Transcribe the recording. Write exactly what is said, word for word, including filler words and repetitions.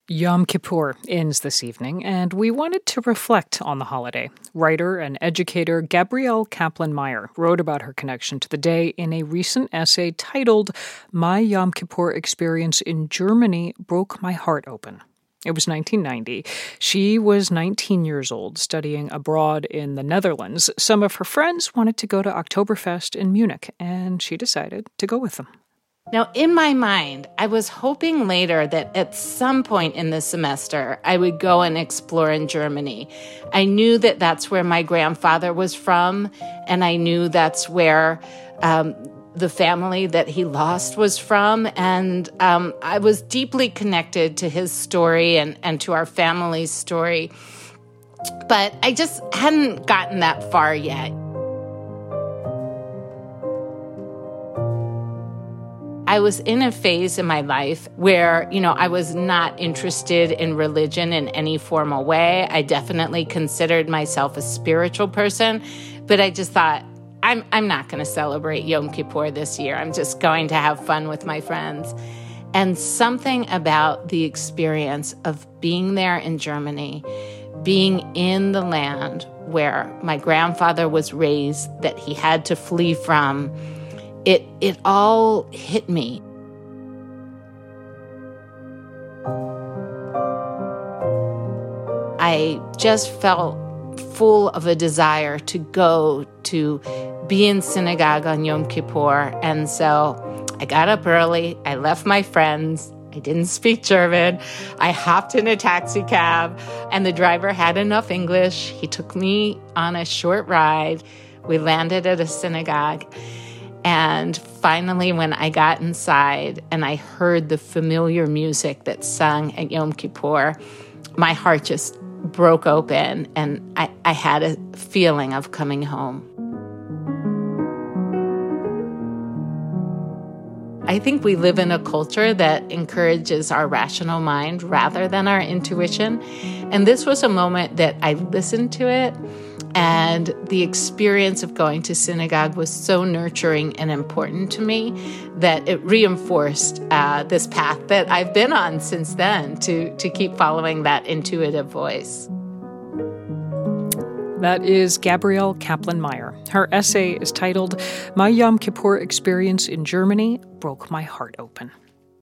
Yom Kippur ends this evening, and we wanted to reflect on the holiday. Writer and educator Gabrielle Kaplan-Meier wrote about her connection to the day in a recent essay titled "My Yom Kippur Experience in Germany Broke My Heart Open." It was nineteen ninety. She was nineteen years old, studying abroad in the Netherlands. Some of her friends wanted to go to Oktoberfest in Munich, and she decided to go with them. Now, in my mind, I was hoping later that at some point in the semester, I would go and explore in Germany. I knew that that's where my grandfather was from, and I knew that's where um, the family that he lost was from. And um, I was deeply connected to his story and, and to our family's story. But I just hadn't gotten that far yet. I was in a phase in my life where, you know, I was not interested in religion in any formal way. I definitely considered myself a spiritual person, but I just thought, I'm I'm not going to celebrate Yom Kippur this year. I'm just going to have fun with my friends. And something about the experience of being there in Germany, being in the land where my grandfather was raised, that he had to flee from, It it all hit me. I just felt full of a desire to go to be in synagogue on Yom Kippur. And so I got up early. I left my friends. I didn't speak German. I hopped in a taxi cab, and the driver had enough English. He took me on a short ride. We landed at a synagogue. And finally, when I got inside and I heard the familiar music that's sung at Yom Kippur, my heart just broke open, and I, I had a feeling of coming home. I think we live in a culture that encourages our rational mind rather than our intuition. And this was a moment that I listened to it, and the experience of going to synagogue was so nurturing and important to me that it reinforced uh, this path that I've been on since then to, to keep following that intuitive voice. That is Gabrielle Kaplan-Meier. Her essay is titled "My Yom Kippur Experience in Germany Broke My Heart Open."